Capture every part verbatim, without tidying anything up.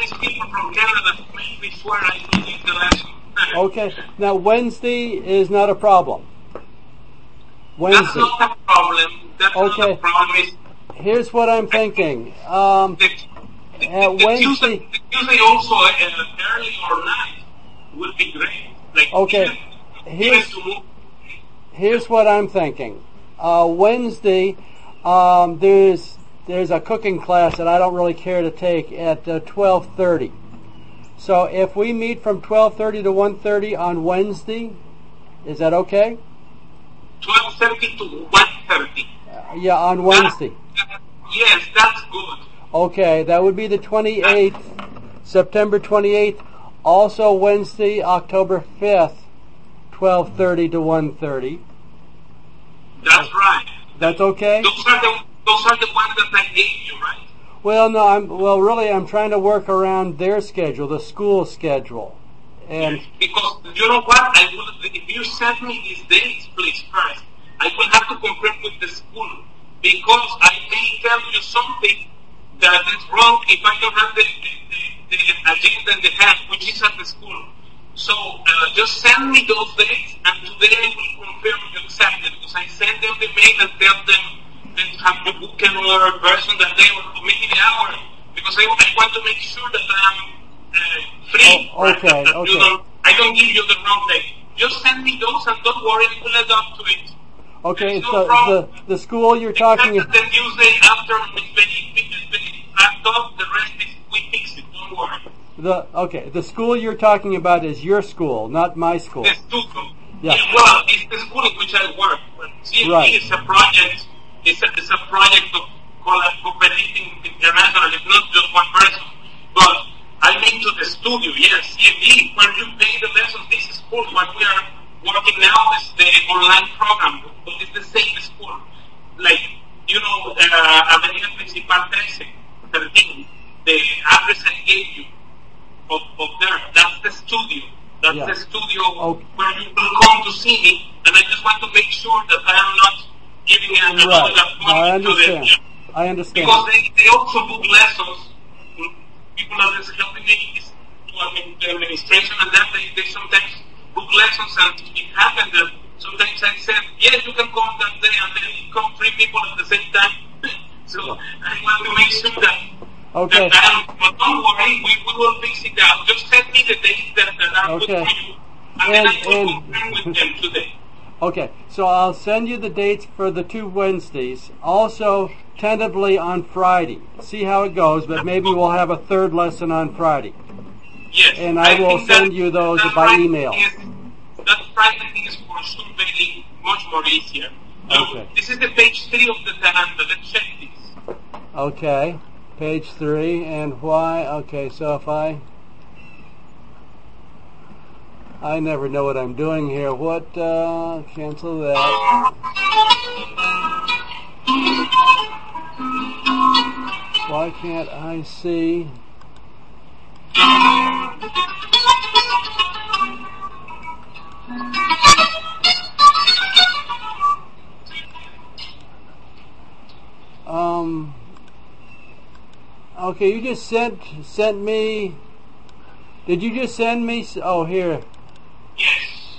Chinese people from Canada who made me swear I don't need the lesson. Okay. Now Wednesday is not a problem. Wednesday. That's not a problem. That's okay. not a problem. It's, Here's what I'm thinking. Um, the, the, at the, Wednesday. Tuesday, the Tuesday also uh, early or night would be great. Like okay. Even, here's even to move. here's what I'm thinking. Uh, Wednesday, um, there's there's a cooking class that I don't really care to take at uh, twelve thirty. So if we meet from twelve thirty to one thirty on Wednesday, is that okay? twelve thirty to one thirty. Uh, yeah, on Wednesday. That, yes, that's good. Okay, that would be the twenty-eighth, September twenty-eighth. Also Wednesday, October fifth, twelve thirty to one thirty. That's right. That's okay? Those are the those are the ones that I gave you, right? Well, no, I'm well. Really, I'm trying to work around their schedule, the school schedule, and because you know what, I will. If you send me these dates, please first, I will have to confirm with the school because I may tell you something that is wrong if I don't have the the, the, the agenda in the hand, which is at the school. So uh, just send me those dates, and today I will confirm you exactly because I send them the mail and tell them that have to book another person that day or maybe the hour because I, I want to make sure that I'm uh, free. Oh, okay, right? That okay. You don't, I don't give you the wrong date. Just send me those and don't worry, I will add up to it. Okay, no so problem. the the school you're talking about. The Tuesday after is very, very packed up, the rest is we fix it. Don't worry. The okay, the school you're talking about is your school, not my school. The school. Yeah. yeah. Well, it's the school in which I work. C M P right. is a project. It's a, it's a project of cooperating international. It's not just one person. But I mean to the studio. Yes, C M P, where you pay the lessons. This is school. What we are working now is the online program, but it's the same school. Like you know, uh, Avenida Principal thirteen, thirteen. The address I gave you. Of, of there, that's the studio. That's yeah. the studio okay. where you will come to see me, and I just want to make sure that I am not giving another right. appointment I to them. understand. I understand. Because they, they also book lessons. People that is helping me is to admin, the administration, and then they, they sometimes book lessons, and it happened that sometimes I said, yes, you can come that day, and then it come three people at the same time. so yeah. I want to make sure that Okay. That, but don't worry, we, we will fix it out. Just send me the dates that, that are okay. good for you, and, and then I will and, confirm with them today. Okay, so I'll send you the dates for the two Wednesdays. Also, tentatively on Friday. See how it goes, but maybe we'll have a third lesson on Friday. Yes. And I, I will send that, you those by Friday email. Is, that Friday thing is for sure very much more easier. So okay. This is the page three of the calendar. Let's check this. Okay. Page three, and why? Okay, so if I... I never know what I'm doing here. What, uh, cancel that. Why can't I see? Um... Okay, you just sent sent me. Did you just send me? Oh, here. Yes.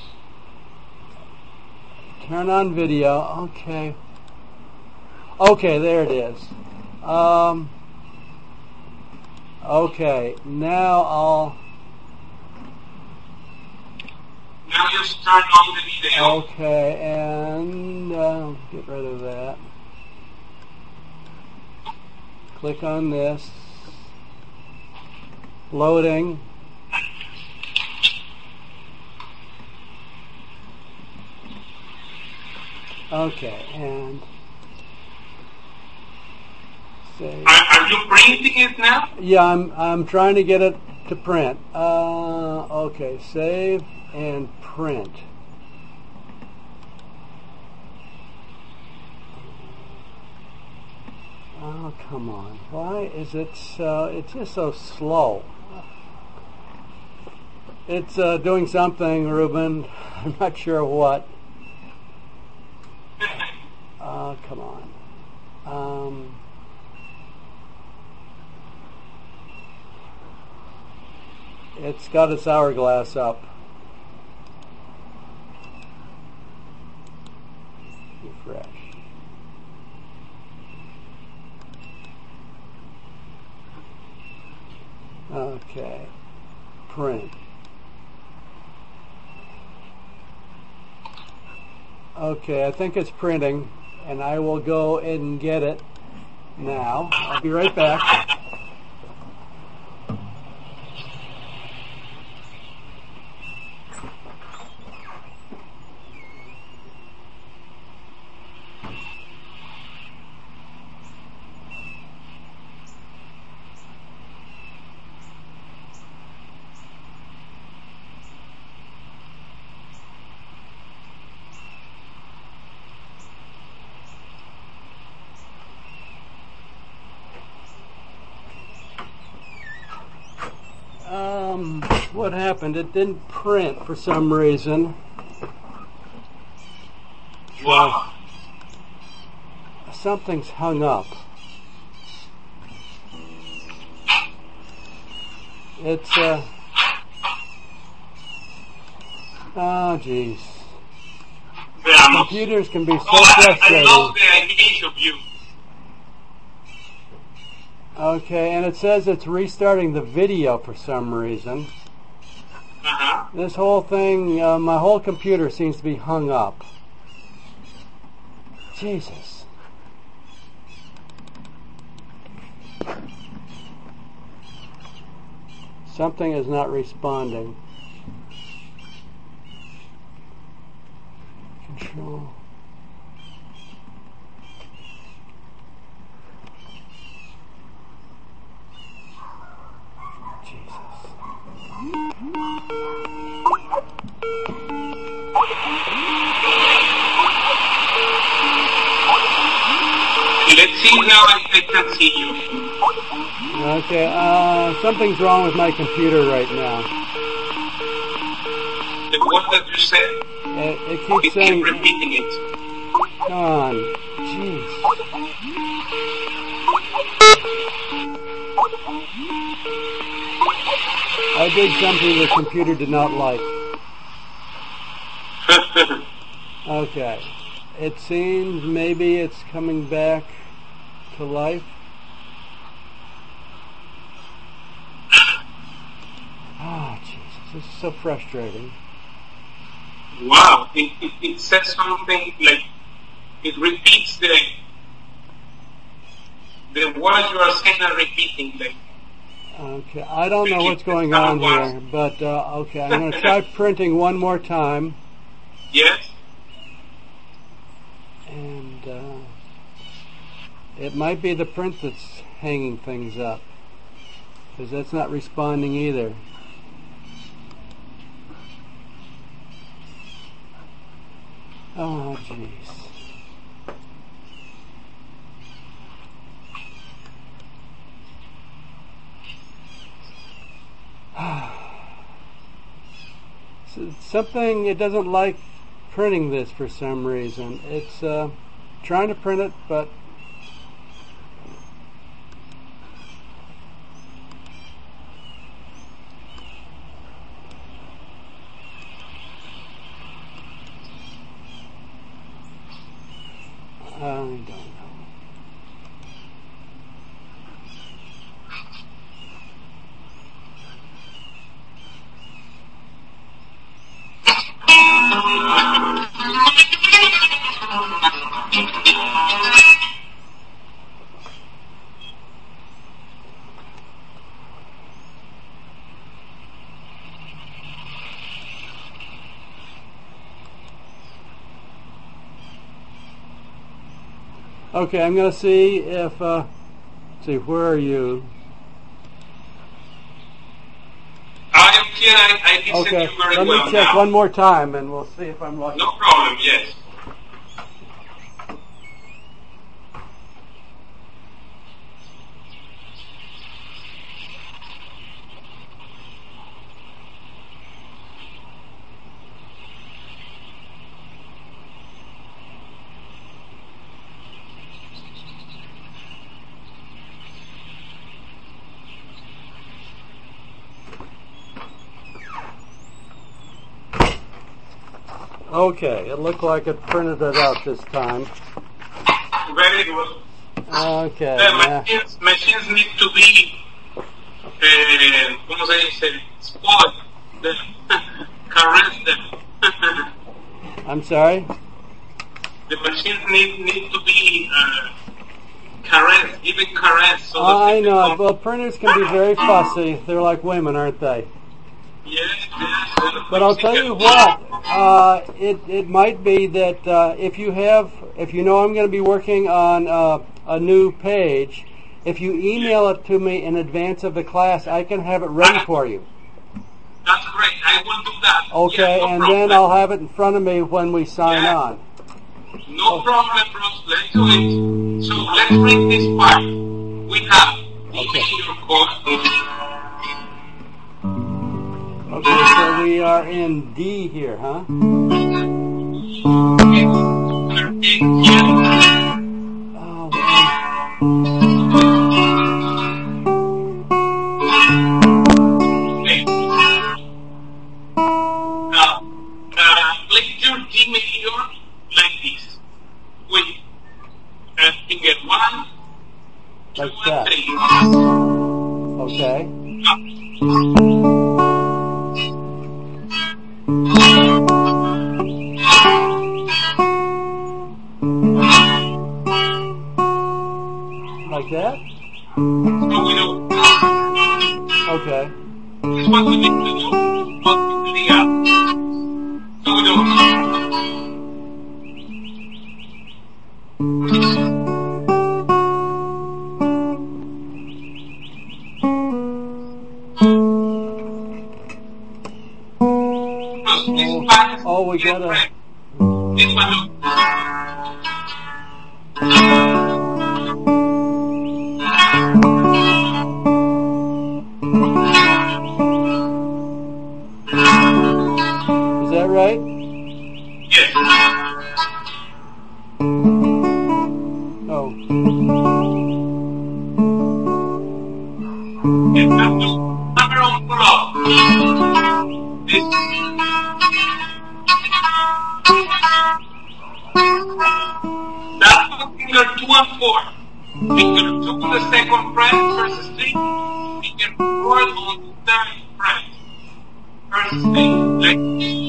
Turn on video. Okay. Okay, there it is. Um. Okay, now I'll. Now you start on the video. Okay, and uh, get rid of that. Click on this. Loading. Okay, and save. Are, are you printing it now? Yeah, I'm I'm trying to get it to print. Uh, okay, save and print. Oh, come on. Why is it so... It's just so slow. It's uh, doing something, Ruben. I'm not sure what. Uh, come on. Um, It's got its hourglass up. Refresh. Okay. Print. Okay, I think it's printing, and I will go and get it now. I'll be right back. Um, what happened? It didn't print for some reason. Wow. Something's hung up. It's, uh... oh, jeez. Computers can be so oh, frustrating. I, I love the image of you. Okay, and it says it's restarting the video for some reason. Uh-huh. This whole thing, uh, my whole computer seems to be hung up. Jesus. Something is not responding. Control. Let's see now if I can see you. Okay, uh, something's wrong with my computer right now. The word that you said, It, it we keeps keep saying, repeating it. come on, jeez. I did something the computer did not like. Okay. It seems maybe it's coming back to life. Oh, Jesus, this is so frustrating. Wow, it, it, it says something like, it repeats the the words you are saying are repeating. Like, okay, I don't know what's going on here, but uh, okay, I'm going to try printing one more time. yes? And uh, it might be the print that's hanging things up, because that's not responding either. Oh, jeez. So something, it doesn't like printing this for some reason. It's uh, trying to print it, but I don't know. Okay, I'm going to see if, uh, let's see, where are you? I am here, I, I listen Okay, to you very let well me check now. one more time and we'll see if I'm lucky. No problem, yes. Okay, it looked like it printed it out this time. Very good. Okay. The Yeah. machines, machines need to be, uh, ¿cómo se dice? Spoiled. The, caress them. I'm sorry? The machines need, need to be uh, caressed, given caress. So Oh, that I they know. become- Well, printers can be very fussy. They're like women, aren't they? Yes, yes. But I'll tell you what, uh, it, it might be that uh, if you have, if you know I'm going to be working on uh, a new page, if you email it to me in advance of the class, I can have it ready for you. That's great. I will do that. Okay, Yes, no and problem. then I'll have it in front of me when we sign Yeah. on. No problem, Bruce. Let's do it. So let's read this part. We have the major code. Okay, so we are in D here, huh? Oh, well, Now, uh, place your D major like this. With uh, finger one, two, Like and that. three. okay. Now, Like that? so we do. Okay. This is what we need to do. What we do out. So we do. Bruce, this part is Oh, we get gotta- red. This one, look. Is that right? Yes. Oh. Yes, now do number on pull up. This. That's what finger two and four. Finger two on the second fret, first string. Finger four on the third fret, first string. Like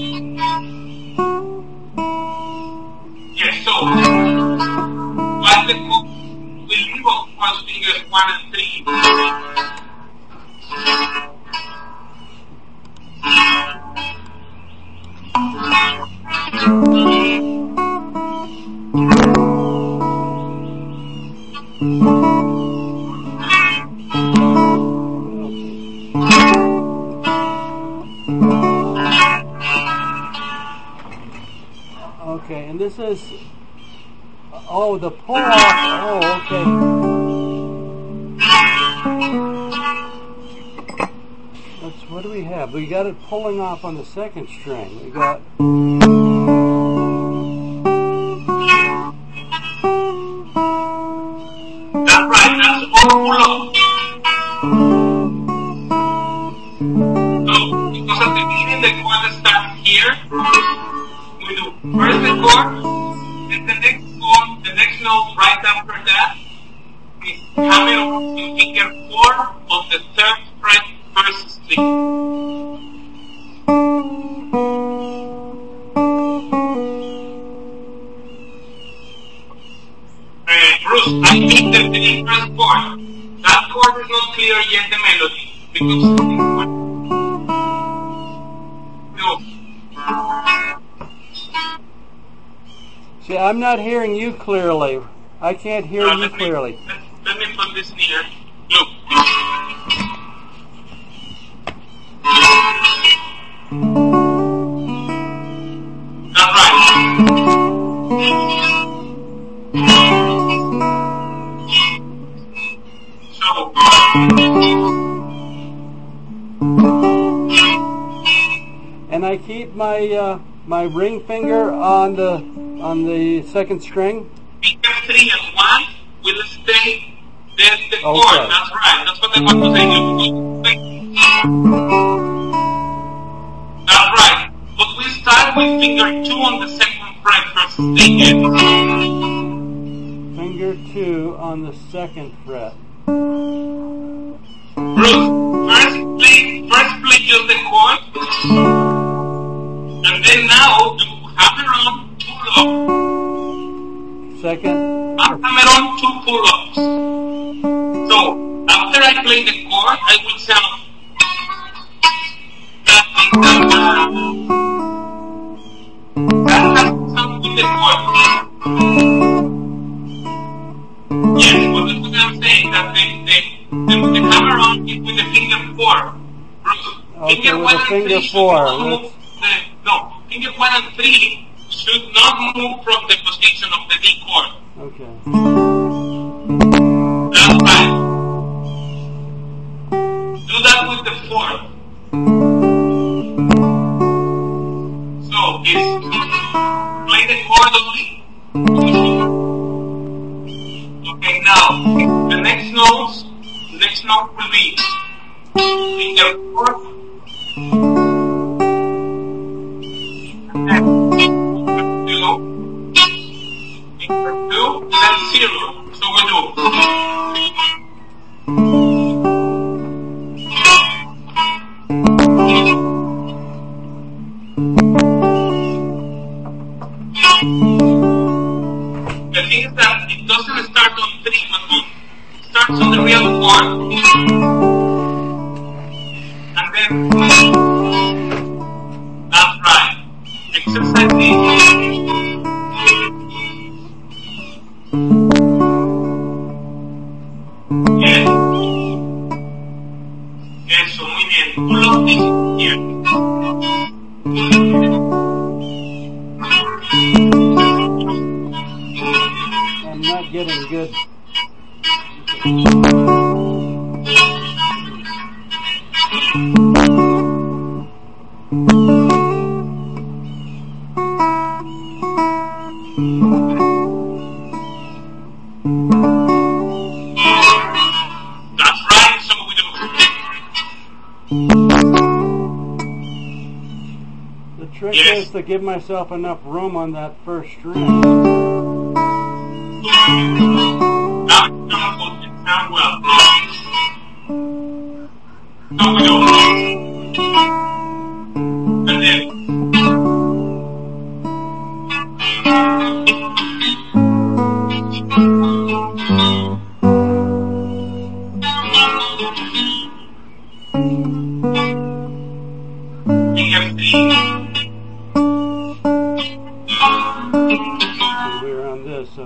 yes, so while the code will leave of course fingers one and three. Okay, and this is, oh, the pull off, oh, okay. Let's, what do we have? We got it pulling off on the second string. We got, That's right, that's all pull up. So, because at the beginning the chord starts here, we do first the chord, then the next chord, the next note right after that is hammer on finger four on the third fret first string. Uh, Bruce, I think that the first chord, that chord is not clear yet the melody because no. see, I'm not hearing you clearly. I can't hear Uh, you let me- clearly. Let, let me put this here. Look. That's right. So, And I keep my, uh, my ring finger on the, on the second string. finger three and one will stay there the Okay. chord. That's right. That's what I want to say. You That's right. But we start with finger finger two on the second fret versus the F. Finger two on the second fret. Bruce, first play, first play just the chord, and then now do hammer on pull-up. Second. Hammer on two pull-ups. So after I play the chord, I will sound. That has to sound with the chord. Yes, well that's what I'm saying. That the the, the, the hammer on is with the finger four. Okay, finger with one the and finger three four. should not move the, no, finger one and three should not move from the position of the D chord. Okay. That's right. Do that with the fourth. So it's play the chord only. Okay, now the next notes, the next note will be finger fourth, and then finger two, finger two, then zero. So we do. The thing is that it doesn't start on three, but it starts on the real chord, and then that's right. Exercise this. Yes. Eso, muy bien. Pull up this here. I'm not getting good. That's right, so we do. The trick Yes. is to give myself enough room on that first string. Now it's not supposed to sound well. So we do. And then. Finger three. We're on this, so.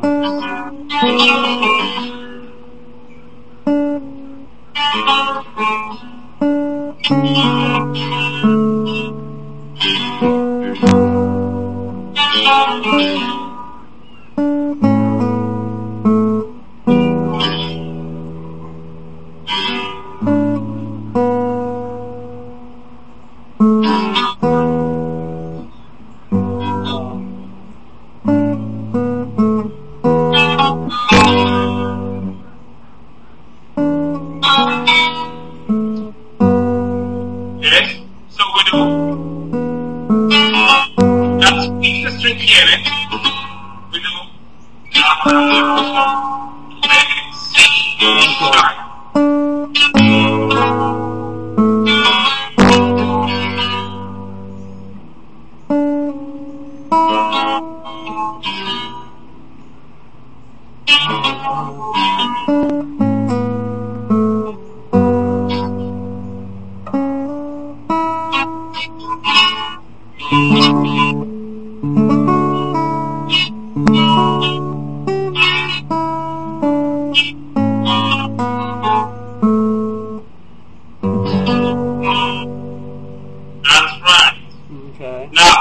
Yes, so we do. That's piece the string here. We do. C sharp. That's right. Okay. Now,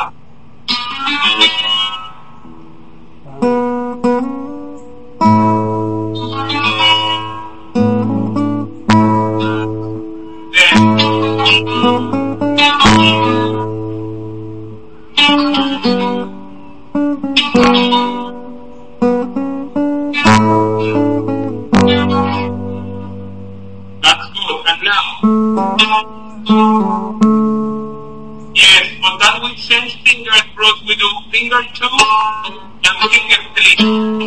Yes, but that we change finger across. We do finger two and finger three.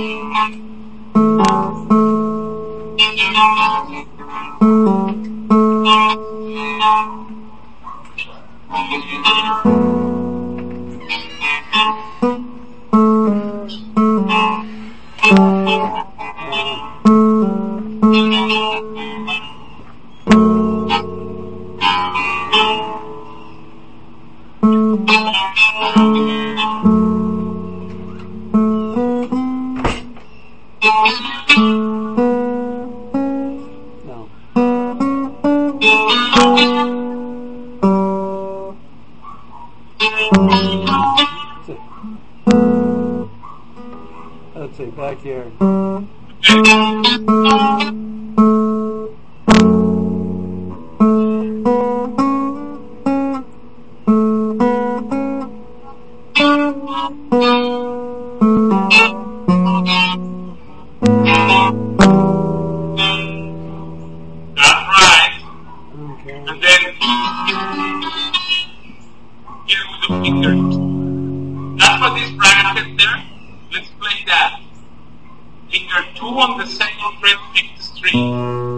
Let's see, back here. On the second fret, fifth string.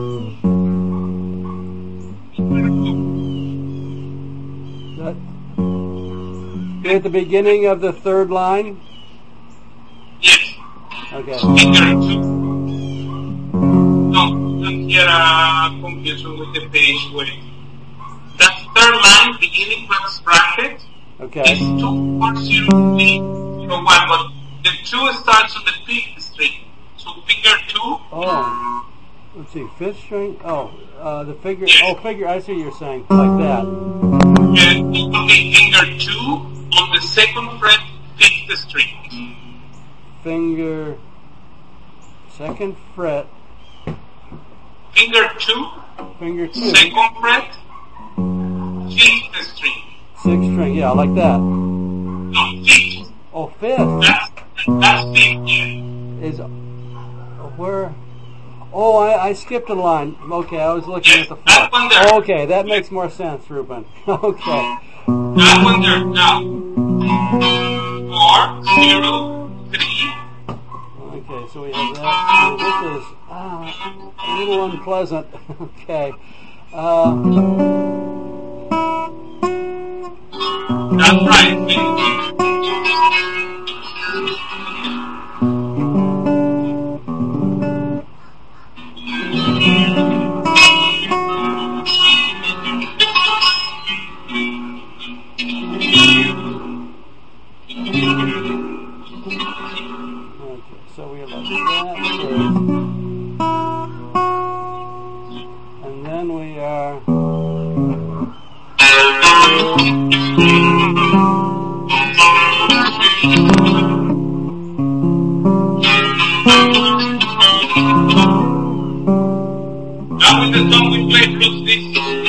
That, you're at the beginning of the third line? Yes. Okay. Finger two. No, I'm here uh, confusion with the page. Wait. That's third line, beginning brass bracket. Okay. It's two, four, zero, three, zero, one, but the two starts on the fifth string. So finger two. Oh, let's see, fifth string. Oh, uh, the figure. Yes. Oh, figure. I see what you're saying, like that. Yeah, okay, finger two on the second fret, fifth string. Finger, second fret. Finger two. Finger two. Second fret, fifth string. Sixth string. Yeah, like that. No, fifth. Oh, fifth. That's that's fifth. Yeah. Is. Where? Oh, I, I skipped a line. Okay, I was looking yes, at the that one there. Okay, that yes. makes more sense, Ruben. Okay. That one there. Now. Four, zero, three. Okay, so we have that. So this is uh, a little unpleasant. Okay. Uh, That's right. So we have like that first. And then we are now with the song we play plus this.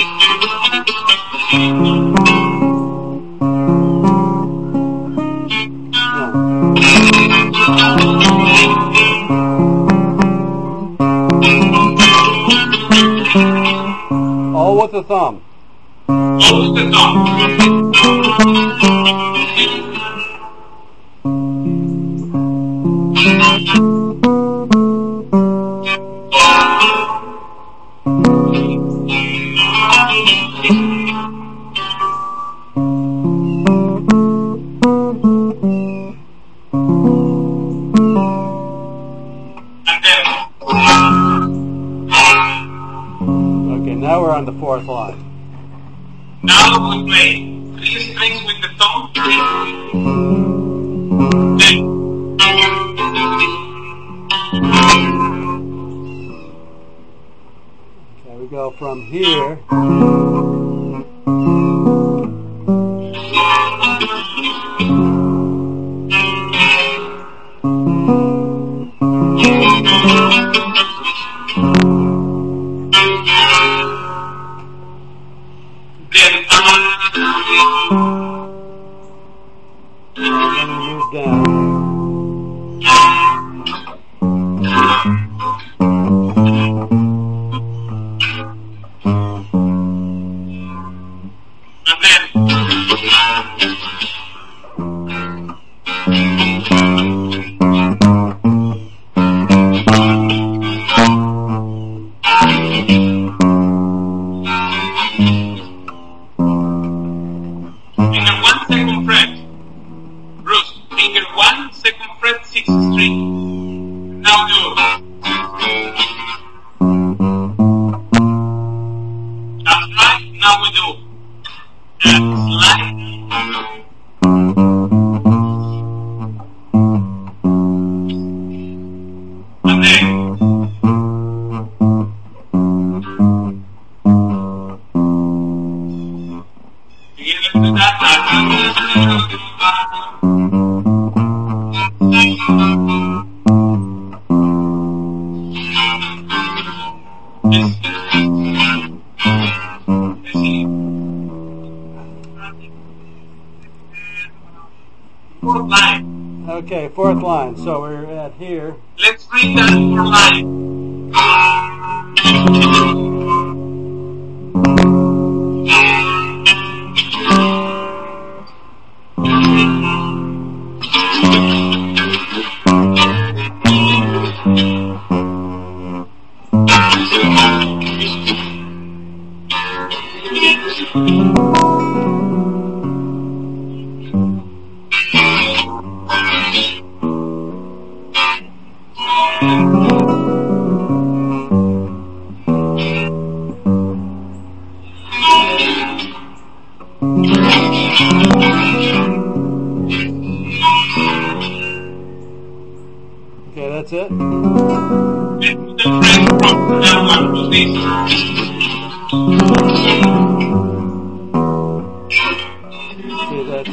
All with the thumb. All with the thumb. Now we're on the fourth line. Now we play three strings with the thumb. Okay, we go from here. And then Now we do a slide. And then again, let's do that. Fourth line. Okay, fourth line. So we're at here. Let's read that fourth line. Okay, that's it. Let's do the friend from that one to this. Okay, that's.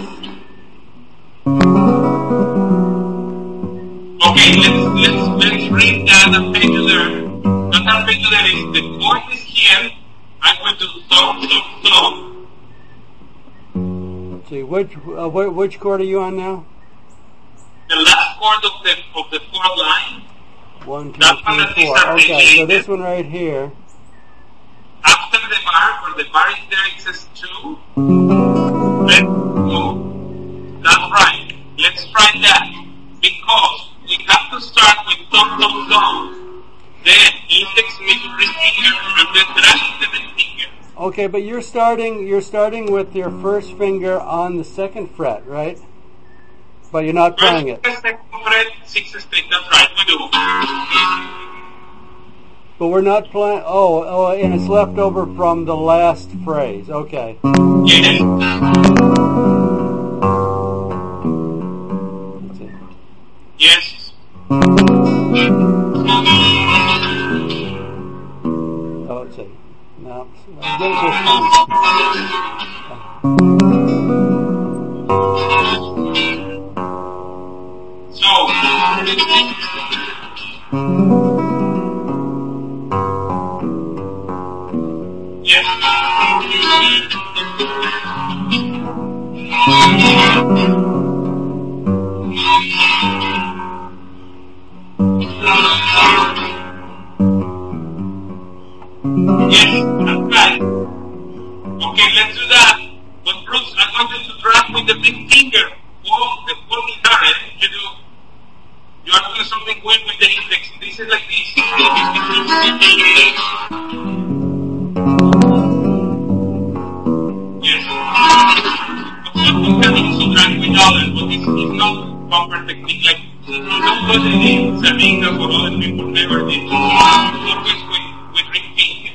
Okay, let's let's let's read that arpeggio. That arpeggio is the chord is here. I'm going to so so so. Let's see, which uh, wh- which chord are you on now? The last chord of the of the fourth line. One, two, That one three, is four. Okay, so arpeggiated. this one right here. After the bar, where the bar is there, it says two. Let's go. That's right. Let's try that. Because we have to start with thumb, thumb, thumb. Then index, middle, ring finger, and then dragging the ring finger. Okay, but you're starting you're starting with your first finger on the second fret, right? But you're not playing it. First, second fret, sixth string. That's right. We do. But we're not playing. Oh, oh, and it's left over from the last phrase. Okay. Yes. Let's see. Yes. Oh, let's see. No, I'll get it this time. So. Yes. Yes, that's right. Okay, let's do that. But Bruce, I want you to drag with the big finger. Oh, the full guitar, eh? You do. You are doing something weird with the index. This is like this. Yes. But you can also drag with others, but it's, it's not proper technique. Like, nobody did. Sabina or other people never did. Always with, with ring finger.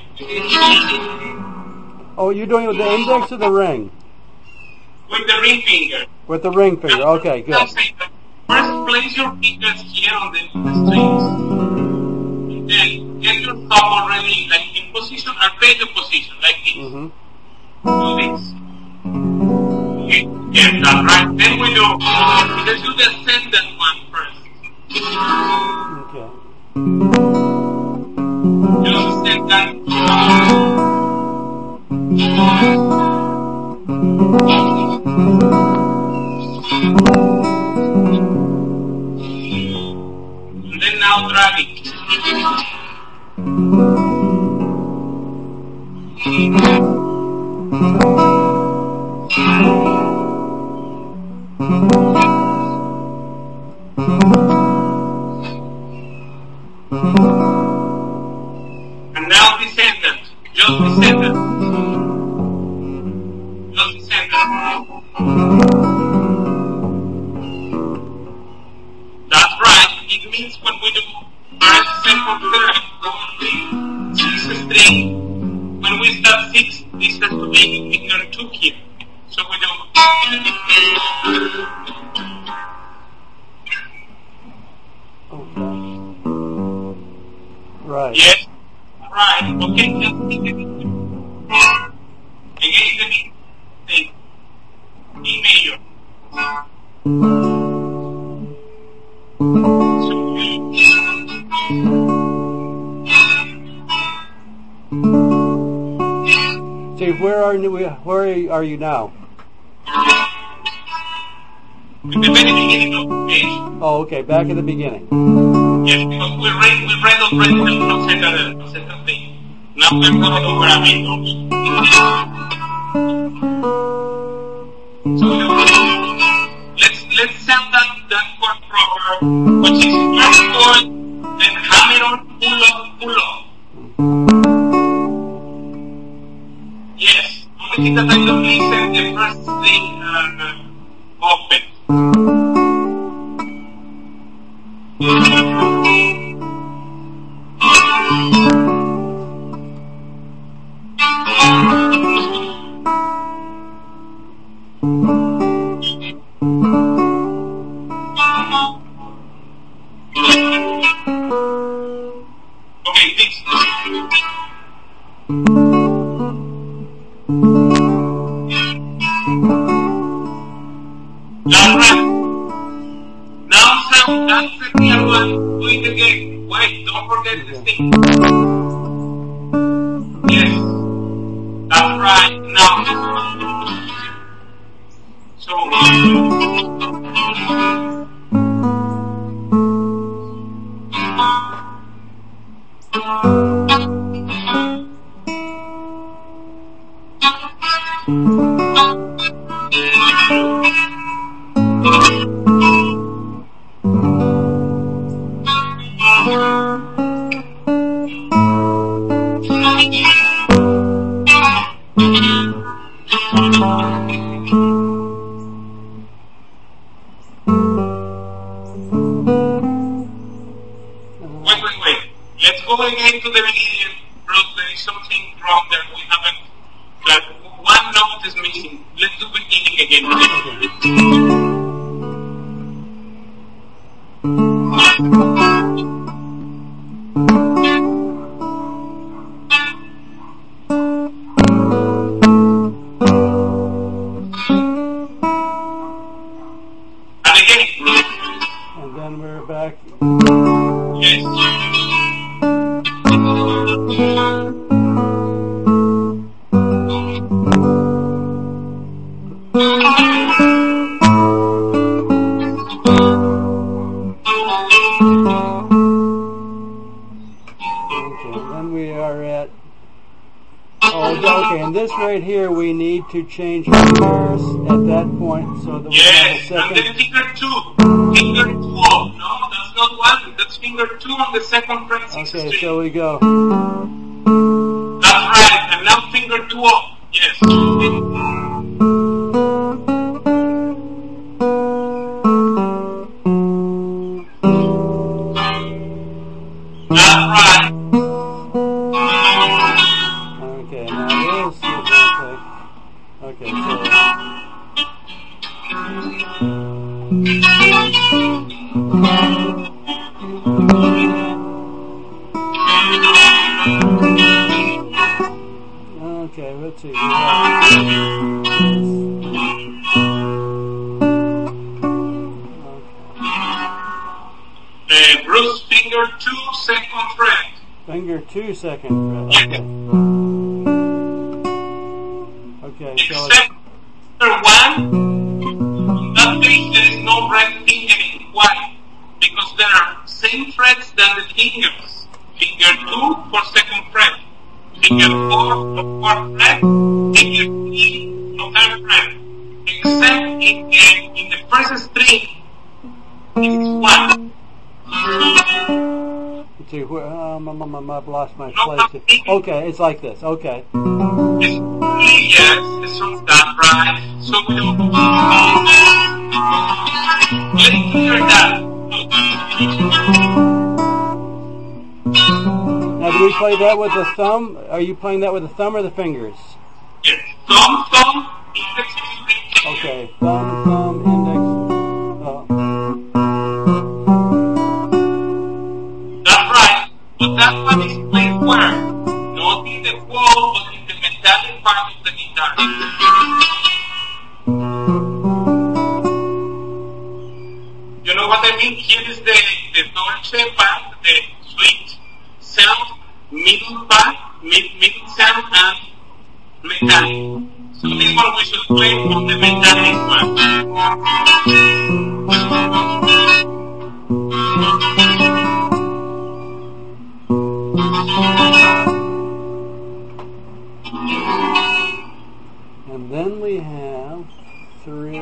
Oh, you're doing it with the index or the ring? With the ring finger. With the ring finger. Okay, good. First, place your fingers here on the strings. Then get your thumb already like in position, arpeggio position, like this. Mm-hmm. Do this. Okay, yes, that's right. Then we do, let's do the ascendant one first. Okay. Just ascendant. And then now drag it. And now descendant. Just descendant. Just descendant. That's right. It means when we do first, second, third, probably sixth string, when we start sixth, this has to be finger two here. So we do. Okay. Right. Yes. Right. Okay. Again, the the D major. So, see, where are you? Where are you now? At the very beginning of the page. Oh, okay. Back at the beginning. Yes, because we read we read already the second second thing. Now we're going over a windows. So let's let's set that that chord proper, which is first chord, then hammer on, pull up, pull up. Yes, only thing that I don't listen the first thing uh, open. Okay, this. All right. Now, sound, that's the clear one. Do it again. Wait, don't forget the thing. Yes. That's right. Now. So. Wait, wait, wait. Let's go again to the beginning. Bruce, there is something wrong there. We haven't, that one note is missing. Let's do beginning again. And again. And then we're back. Yes. Okay, then we are at. Oh, okay. And this right here, we need to change fingers at that point, so that we have a Yes, and second. then finger two. Finger two up. No, that's not one. That's finger two on the second fret, sixth Okay, string. so we go. That's right. And now finger two up. Yes. That's right. Okay, now this is okay. Okay, so. Okay, let's see. We have Uh, Bruce, finger two, second fret. finger two, second fret. Okay. Okay, so it's, Except finger one, in that case there is no red fingering. Why? Because there are same frets than the fingers. Finger two for second fret. Finger four for fourth fret. Finger three for third fret. Except in, uh, in the first string, it's one. let's see, where, um, um, um, um, I've lost my No, place. not here. me. Okay, it's like this. Okay. It's yes, this one's done right. So we do. Let's clear that. Now, do we play that with the thumb? Are you playing that with the thumb or the fingers? Yes. Thumb, thumb, index, ring. Okay, thumb, thumb, index. Uh, That's right. But that one is played where? Not in the wall, but in the metallic part of the guitar. You know what I mean? Here is the, the dolce part, the sweet sound, middle part, mid, middle sound, and metallic. So this one we should play on the metallic part. and then we have three.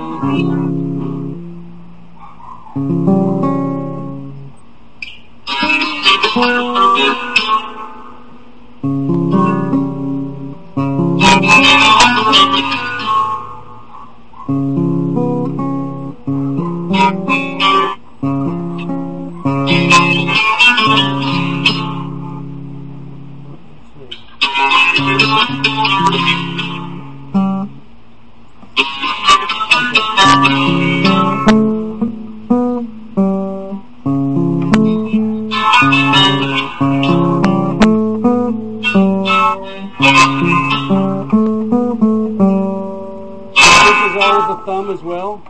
This is always the thumb as well.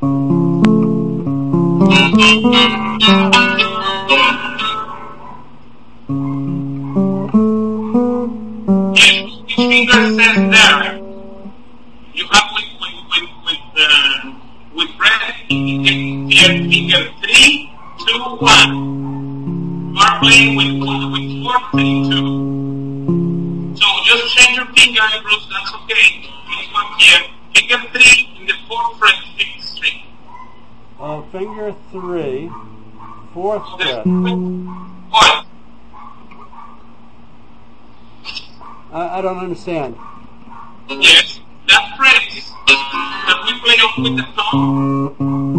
Yes, each finger says there. You have with with with with, uh, with red indicating here finger three, two, one. You are playing with with four, three, two. So just change your finger, Bruce. That's okay. This one here, finger three in the fourth fret, fifth string. Uh, finger three, fourth The fret. fourth. I, I don't understand. Yes, that phrase that we play off with the thumb,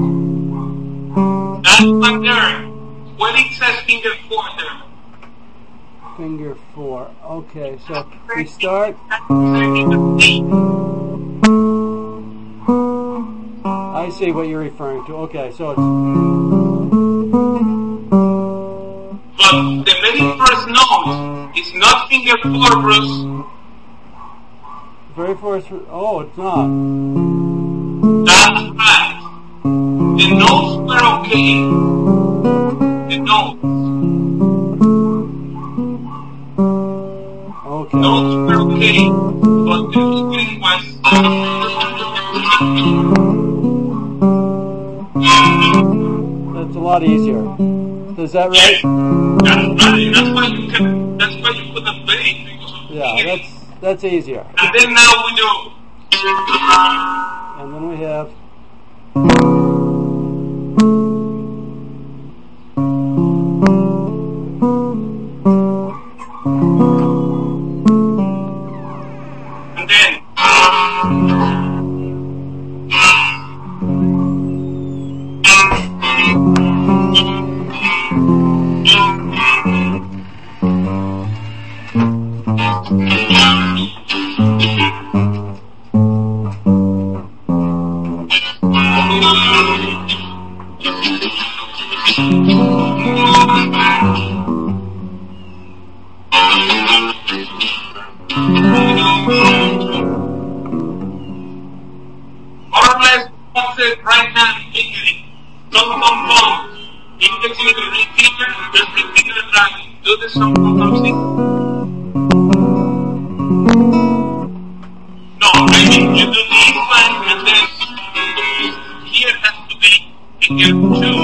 that one there, when it says finger four there. Finger four. Okay, so we start. I see what you're referring to. Okay, so it's. But the very first note is not finger four, Bruce. Very first. Oh, it's not. That's right. The notes were okay. The notes. Okay. Notes were okay. But the fingering was. That's a lot easier. Is that right? That's right. That's why you can. That's why you couldn't play it because of the Yeah, fingering. that's that's easier. And then now we do. And then we have. And then. More or less, what's the right hand fingering? Thumb, thumb, thumb. Index finger, ring finger, just ring finger and dragging. Do the song thumb, thumb, thing. No, I mean, you do this one, and then here has to be finger two.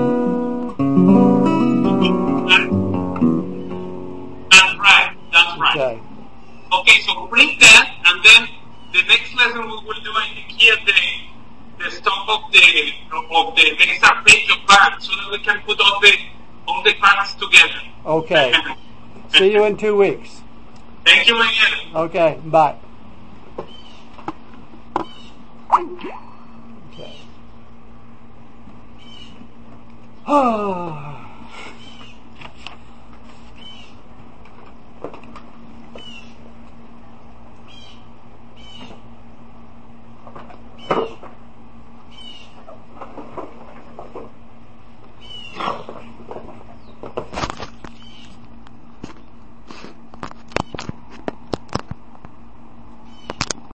That's right, that's right. Okay. Okay, so print that, and then the next lesson we will do, I think, here the the stop of the of the next page of parts, so that we can put all the all the parts together. Okay. See you in two weeks. Thank you, Miguel. Okay. Bye. Okay. Ah.